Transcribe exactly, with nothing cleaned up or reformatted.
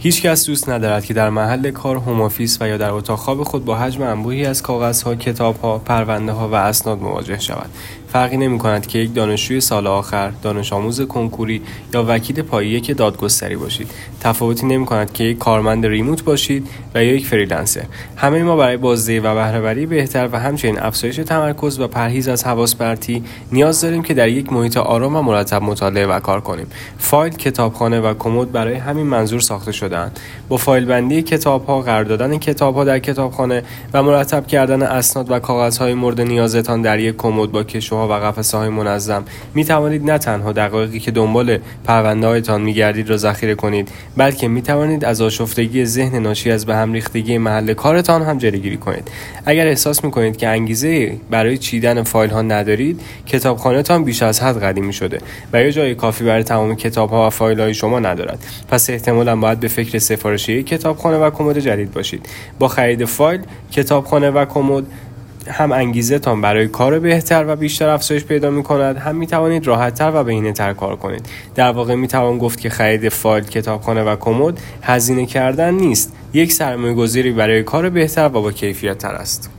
هیچ کس دوست ندارد که در محل کار، هوم آفیس و یا در اتاق خواب خود با حجم انبوهی از کاغذها، کتابها، پرونده‌ها و اسناد مواجه شود. فرقی نمی‌کند که یک دانشجوی سال آخر، دانش آموز کنکوری یا وکیل پای یک دادگستری باشید. تفاوتی نمی‌کند که یک کارمند ریموت باشید و یا یک فریلنسر. همه ما برای بازدهی و بهره‌وری بهتر و همچنین افزایش تمرکز و پرهیز از حواس پرتی نیاز داریم که در یک محیط آرام و مرتب مطالعه و کار کنیم. فایل، کتابخانه و کمد برای همین منظور ساخته شده‌اند. با فایل بندی کتاب‌ها، قرار دادن کتاب‌ها در کتابخانه و مرتب کردن اسناد و کاغذهای مورد نیازتان در یک کمد با کشوها و قفسه‌های منظم می توانید نه تنها دقایقی که دنبال پرونده‌هایتان می‌گردید را ذخیره کنید، بلکه می توانید از آشفتگی ذهن ناشی از به هم ریختگی محل کارتان هم جلوگیری کنید. اگر احساس می‌کنید که انگیزه برای چیدن فایل‌ها ندارید، کتابخانه‌تان بیش از حد قدیمی شده و یا جای کافی برای تمام کتاب‌ها و فایل‌های شما ندارد. پس احتمالاً باید به فکر سفارش یک کتابخانه و کمد جدید باشید. با خرید فایل، کتابخانه و کمد هم انگیزه تان برای کار بهتر و بیشتر افزایش پیدا می کند، هم می توانید راحت‌تر و بهینه‌تر کار کنید. در واقع می توان گفت که خرید فایل، کتابخانه و کمد هزینه کردن نیست، یک سرمایه‌گذاری برای کار بهتر و با کیفیت تر است.